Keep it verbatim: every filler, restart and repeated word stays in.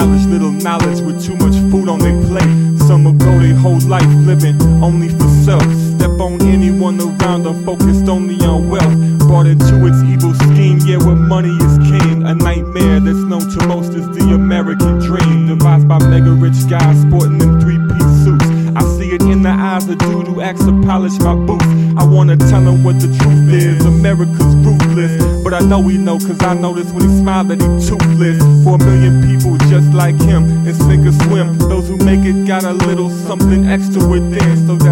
stylish, little knowledge with too much food on their plate. Some will go their whole life living only for self. Step on anyone around them, focused only on wealth. Brought into its evil scheme, yeah, where money is king. A nightmare that's known to most as the American dream, devised by mega rich guys sporting them three-piece suits. I see it in the eyes of dude who acts to polish my boots. I wanna tell him what the truth is, America's ruthless. But I know he know, cause I notice when he smiled that he toothless. For a million people just like him, and sink or swim. Those who make it got a little something extra within, so that